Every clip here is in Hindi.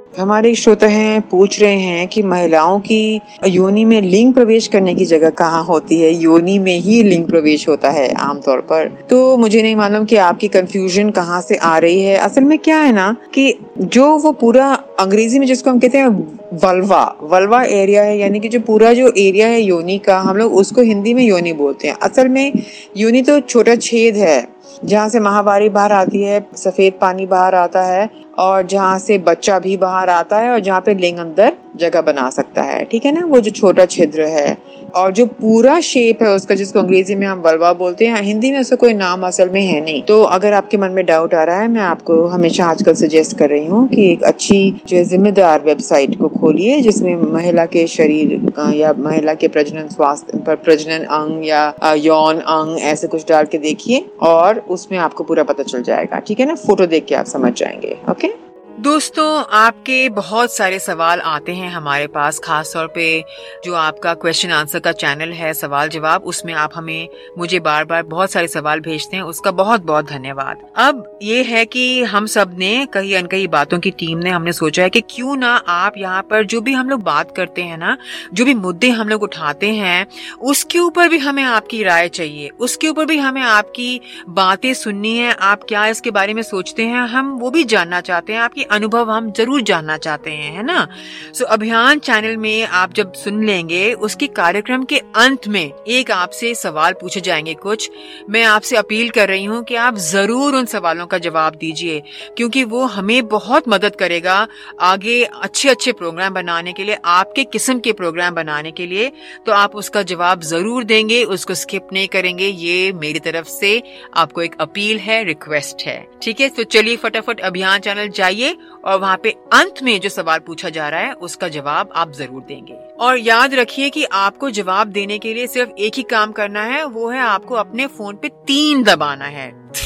हमारे श्रोता हैं पूछ रहे हैं कि महिलाओं की योनि में लिंग प्रवेश करने की जगह कहाँ होती है। योनि में ही लिंग प्रवेश होता है आमतौर पर। तो मुझे नहीं मालूम कि आपकी कंफ्यूजन कहाँ से आ रही है। असल में क्या है ना कि जो वो पूरा अंग्रेजी में जिसको हम कहते हैं वल्वा एरिया है, यानी कि जो पूरा जो एरिया है योनि का, हम लोग उसको हिंदी में योनि बोलते हैं। असल में योनि तो छोटा छेद है जहाँ से महावारी बाहर आती है, सफेद पानी बाहर आता है और जहाँ से बच्चा भी बाहर आता है और जहाँ पे लिंग अंदर जगह बना सकता है। ठीक है ना, वो जो छोटा छिद्र है और जो पूरा शेप है उसका, जिसको अंग्रेजी में हम वल्वा बोलते हैं, हिंदी में उसका कोई नाम असल में है नहीं। तो अगर आपके मन में डाउट आ रहा है, मैं आपको हमेशा आजकल सजेस्ट कर रही हूँ कि एक अच्छी जो है जिम्मेदार वेबसाइट को खोलिए जिसमें महिला के शरीर या महिला के प्रजनन स्वास्थ्य पर प्रजनन अंग या यौन अंग ऐसे कुछ डाल के देखिए और उसमें आपको पूरा पता चल जाएगा। ठीक है ना, फोटो देख के आप समझ जाएंगे। ओके दोस्तों, आपके बहुत सारे सवाल आते हैं हमारे पास, खास तौर पे जो आपका क्वेश्चन आंसर का चैनल है सवाल जवाब, उसमें आप मुझे बार बार बहुत सारे सवाल भेजते हैं, उसका बहुत बहुत धन्यवाद। अब ये है कि हम सब ने कई अनकई बातों की टीम ने हमने सोचा है कि क्यों ना आप यहाँ पर जो भी हम लोग बात करते हैं ना, जो भी मुद्दे हम लोग उठाते हैं, उसके ऊपर भी हमें आपकी राय चाहिए, उसके ऊपर भी हमें आपकी बातें सुननी है। आप क्या इसके बारे में सोचते हैं, हम वो भी जानना चाहते हैं, आपकी अनुभव हम जरूर जानना चाहते हैं, है ना। सो अभियान चैनल में आप जब सुन लेंगे, उसके कार्यक्रम के अंत में एक आपसे सवाल पूछे जाएंगे कुछ। मैं आपसे अपील कर रही हूँ कि आप जरूर उन सवालों का जवाब दीजिए, क्योंकि वो हमें बहुत मदद करेगा आगे अच्छे अच्छे प्रोग्राम बनाने के लिए, आपके किस्म के प्रोग्राम बनाने के लिए। तो आप उसका जवाब जरूर देंगे, उसको स्किप नहीं करेंगे। ये मेरी तरफ से आपको एक अपील है, रिक्वेस्ट है। ठीक है, तो चलिए फटाफट अभियान चैनल जाइए और वहाँ पे अंत में जो सवाल पूछा जा रहा है उसका जवाब आप जरूर देंगे। और याद रखिए कि आपको जवाब देने के लिए सिर्फ एक ही काम करना है, वो है आपको अपने फोन पे 3 दबाना है।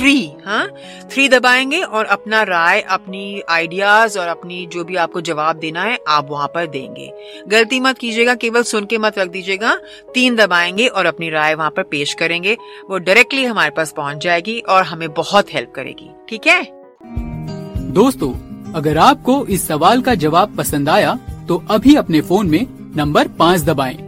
3 दबाएंगे और अपना राय, अपनी आइडियाज और अपनी जो भी आपको जवाब देना है आप वहाँ पर देंगे। गलती मत कीजिएगा, केवल सुन के मत रख दीजिएगा। 3 दबाएंगे और अपनी राय वहाँ पर पेश करेंगे, वो डायरेक्टली हमारे पास पहुँच जाएगी और हमें बहुत हेल्प करेगी। ठीक है दोस्तों, अगर आपको इस सवाल का जवाब पसंद आया तो अभी अपने फोन में नंबर 5 दबाएं।